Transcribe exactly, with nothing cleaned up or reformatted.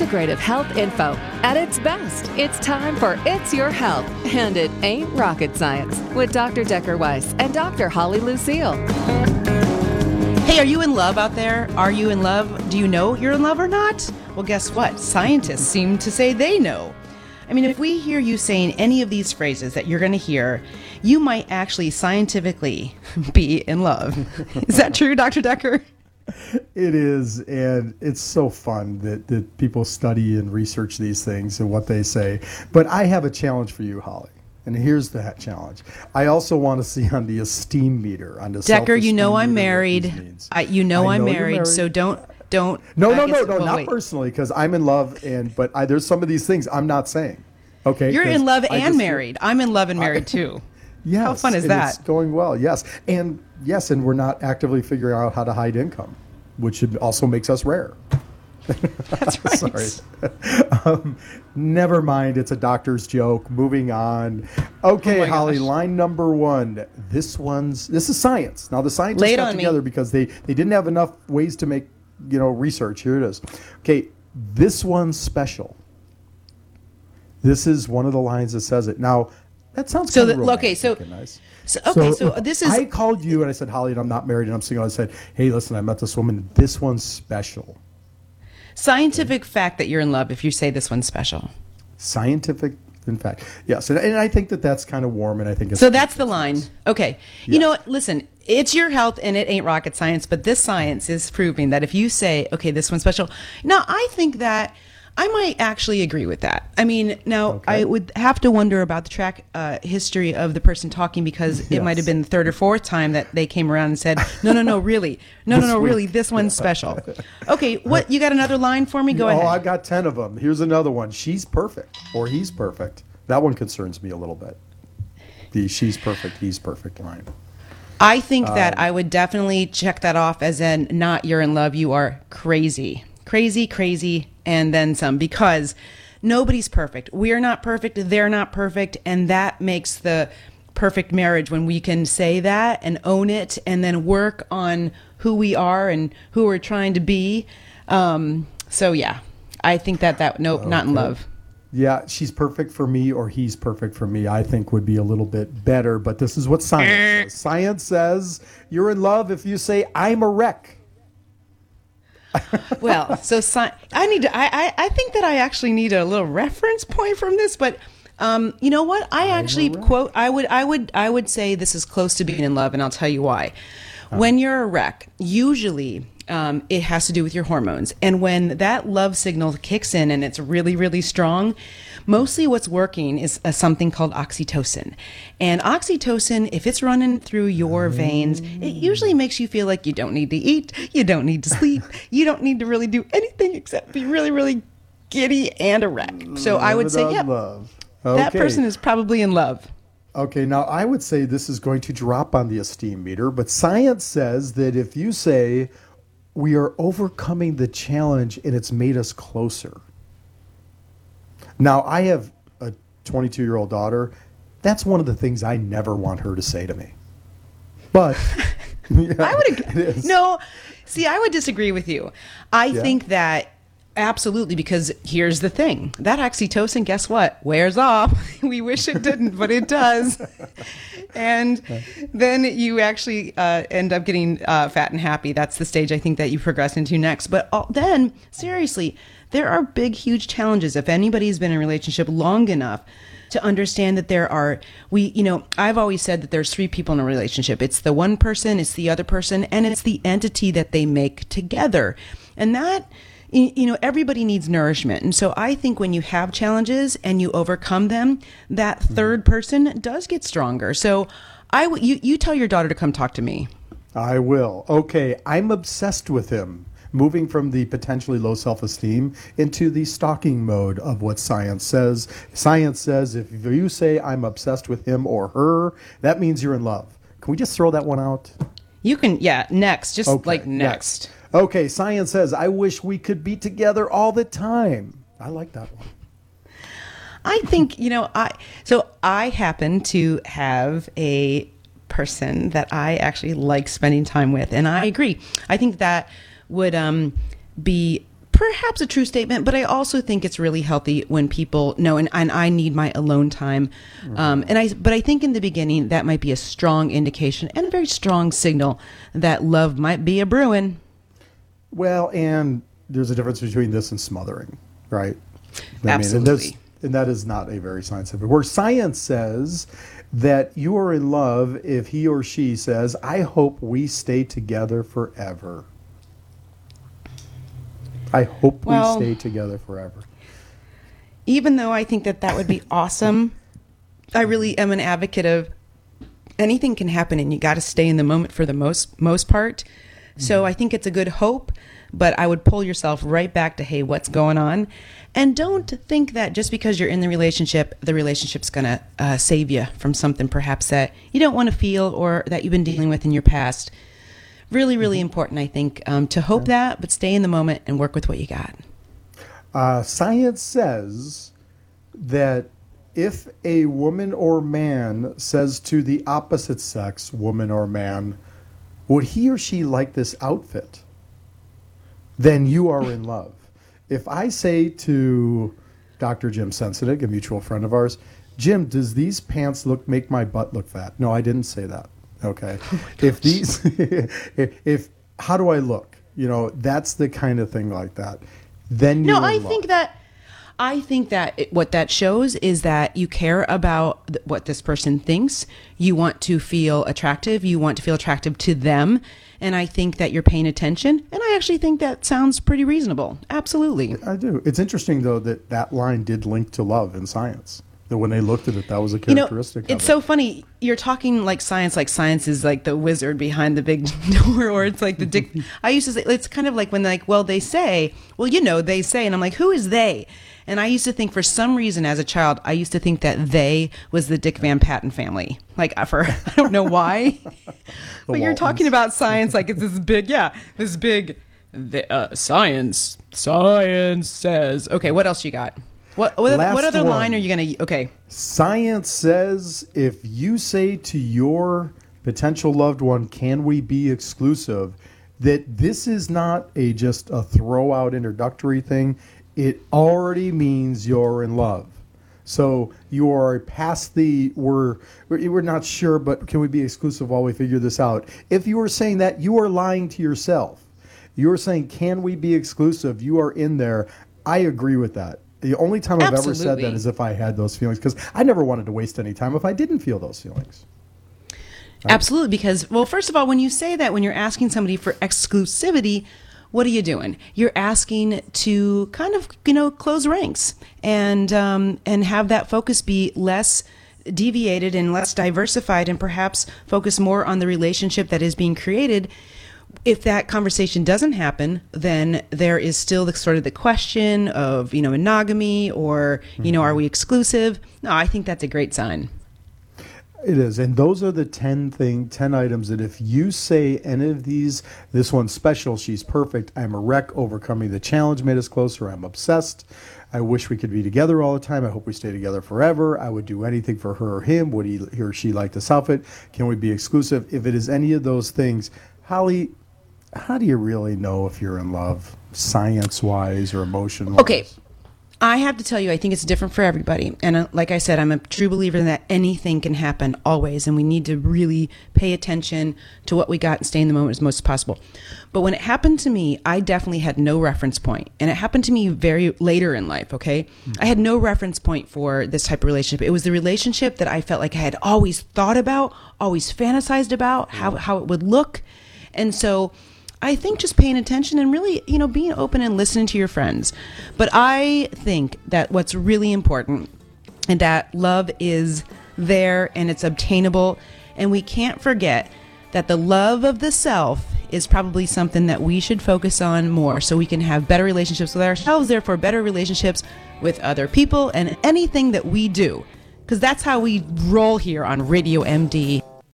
integrative health info. At its best, it's time for It's Your Health, and it ain't rocket science, with Doctor Decker Weiss and Doctor Holly Lucille. Hey, are you in love out there? Are you in love? Do you know you're in love or not? Well, guess what? Scientists seem to say they know. I mean, if we hear you saying any of these phrases that you're going to hear, you might actually scientifically be in love. Is that true, Doctor Decker? It is, and it's so fun that, that people study and research these things and what they say. But I have a challenge for you, Holly. And here's the challenge. I also want to see on the esteem meter. On the Decker, you know I'm married. I, you know I I'm know married, married, so don't... Don't. No, I no, guess, no, no, well, not wait. personally, because I'm in love, and but I, there's some of these things I'm not saying. Okay, You're in love I and just- married. I'm in love and married too. Yes, How fun is and that? It's going well. Yes, and yes, and we're not actively figuring out how to hide income, which also makes us rare. That's right. Sorry. um, never mind. It's a doctor's joke. Moving on. Okay, Oh my Holly. gosh. Line number one. This one's. This is science. Now the scientists Lay it got on me. together because they they didn't have enough ways to make you know research. Here it is. Okay, this one's special. This is one of the lines that says it. Now that sounds So kind the- of okay, so- romantic and nice. So, okay, so, this is I called you and I said, Holly, and I'm not married and I'm single. I said, hey, listen, I met this woman. This one's special. scientific fact that you're in love if you say this one's special. Scientific, in fact. Yes. And, and I think that that's kind of warm. And I think it's. So that's the line. Okay. You Yes. know what? Listen, it's your health and it ain't rocket science, but this science is proving that if you say, okay, this one's special. Now, I think that I might actually agree with that. I mean, now Okay. I would have to wonder about the track uh, history of the person talking because it Yes. might have been the third or fourth time that they came around and said, no, no, no, really. No, no, This no, week. really. This one's special. Okay. What? You got another line for me? Go oh, ahead. I've got ten of them. Here's another one. She's perfect or he's perfect. That one concerns me a little bit. The she's perfect, he's perfect line. I think that Um, I would definitely check that off as in not you're in love, you are crazy. Crazy, crazy, and then some because nobody's perfect. We're not perfect, they're not perfect, and that makes the perfect marriage when we can say that and own it and then work on who we are and who we're trying to be. Um, so yeah, I think that that nope, not in Okay. love. Yeah, she's perfect for me or he's perfect for me, I think would be a little bit better. But this is what science says. Science says you're in love if you say, I'm a wreck. Well, so sci- I need to. I, I I think that I actually need a little reference point from this, but um, you know what? I actually quote. I would. I would. I would say this is close to being in love, and I'll tell you why. When you're a wreck, usually um, it has to do with your hormones, and when that love signal kicks in and it's really, really strong, mostly what's working is uh, something called oxytocin. And oxytocin, if it's running through your veins, it usually makes you feel like you don't need to eat, you don't need to sleep, you don't need to really do anything except be really, really giddy and a wreck. So I would say, Living yeah, on love. that Okay. person is probably in love. Okay, now I would say this is going to drop on the esteem meter, but science says that if you say we are overcoming the challenge and it's made us closer. Now, I have a twenty-two-year-old daughter. That's one of the things I never want her to say to me. But yeah, I would it agree. is. No, see, I would disagree with you. I Yeah? think that absolutely, because here's the thing: that oxytocin, guess what, wears off. We wish it didn't, but it does. And then you actually uh, end up getting uh, fat and happy. That's the stage I think that you progress into next. But all, then, seriously, there are big, huge challenges. If anybody's been in a relationship long enough to understand that there are, we, you know, I've always said that there's three people in a relationship. It's the one person, it's the other person, and it's the entity that they make together. And that, y- you know, everybody needs nourishment. And so I think when you have challenges and you overcome them, that third person does get stronger. So I, w- you, you tell your daughter to come talk to me. I will. Okay, I'm obsessed with him. Moving from the potentially low self-esteem into the stalking mode of what science says. Science says if you say I'm obsessed with him or her, that means you're in love. Can we just throw that one out? You can, yeah, next, just Okay, like next. Okay, science says I wish we could be together all the time. I like that one. I think, you know, I so I happen to have a person that I actually like spending time with, and I agree. I think that would um, be perhaps a true statement, but I also think it's really healthy when people know, and, and I need my alone time. Um, and I, but I think in the beginning that might be a strong indication and a very strong signal that love might be a brewing. Well, and there's a difference between this and smothering, right? I Absolutely. Mean, and, and that is not a very scientific word. Science says that you are in love if he or she says, I hope we stay together forever. I hope Well, we stay together forever. Even though I think that that would be awesome, I really am an advocate of anything can happen and you got to stay in the moment for the most most part. So I think it's a good hope, but I would pull yourself right back to, hey, what's going on? And don't think that just because you're in the relationship, the relationship's going to uh, save you from something perhaps that you don't want to feel or that you've been dealing with in your past. Really, really important, I think, um, to hope that, but stay in the moment and work with what you got. Uh, science says that if a woman or man says to the opposite sex, woman or man, would he or she like this outfit? Then you are in love. If I say to Doctor Jim Sensitive, a mutual friend of ours, Jim, does these pants look make my butt look fat? No, I didn't say that. Okay. Oh if these, if, if, how do I look? You know, that's the kind of thing like that. Then you No, I think that, I think that it, what that shows is that you care about th- what this person thinks. You want to feel attractive. You want to feel attractive to them. And I think that you're paying attention. And I actually think that sounds pretty reasonable. Absolutely. I do. It's interesting, though, that that line did link to love in science. That when they looked at it, that was a characteristic You know, it's of so it. funny. You're talking like science, like science is like the wizard behind the big door, or it's like the dick. I used to say, it's kind of like when like, well, they say, well, you know, they say, and I'm like, who is they? And I used to think for some reason as a child, I used to think that they was the Dick Van Patten family. Like for, I don't know why, but you're talking about science like it's this big, yeah, this big the, uh, science, science says, okay, what else you got? What what, what other one. line are you going to, okay. Science says if you say to your potential loved one, can we be exclusive, that this is not a just a throw out introductory thing. It already means you're in love. So you are past the, we're, we're not sure, but can we be exclusive while we figure this out? If you are saying that, you are lying to yourself. You are saying, can we be exclusive? You are in there. I agree with that. The only time I've ever said that is if I had those feelings, because I never wanted to waste any time if I didn't feel those feelings. Right? Absolutely, because, well, first of all, when you say that, when you're asking somebody for exclusivity, what are you doing? You're asking to kind of, you know, close ranks and um, and have that focus be less deviated and less diversified and perhaps focus more on the relationship that is being created. If that conversation doesn't happen, then there is still the sort of the question of, you know, monogamy or, you mm-hmm. know, are we exclusive? No, I think that's a great sign. It is. And those are the ten thing, ten items that if you say any of these, this one's special, she's perfect, I'm a wreck, overcoming the challenge made us closer, I'm obsessed, I wish we could be together all the time, I hope we stay together forever, I would do anything for her or him, would he, he or she like this outfit, can we be exclusive? If it is any of those things, Holly, how do you really know if you're in love, science-wise or emotion-wise? Okay. I have to tell you, I think it's different for everybody. And uh, like I said, I'm a true believer that anything can happen always. And we need to really pay attention to what we got and stay in the moment as much as possible. But when it happened to me, I definitely had no reference point. And it happened to me very later in life, okay? Mm-hmm. I had no reference point for this type of relationship. It was the relationship that I felt like I had always thought about, always fantasized about, how, how it would look. And so I think just paying attention and really, you know, being open and listening to your friends. But I think that what's really important and that love is there and it's obtainable. And we can't forget that the love of the self is probably something that we should focus on more so we can have better relationships with ourselves, therefore better relationships with other people and anything that we do. Because that's how we roll here on Radio M D.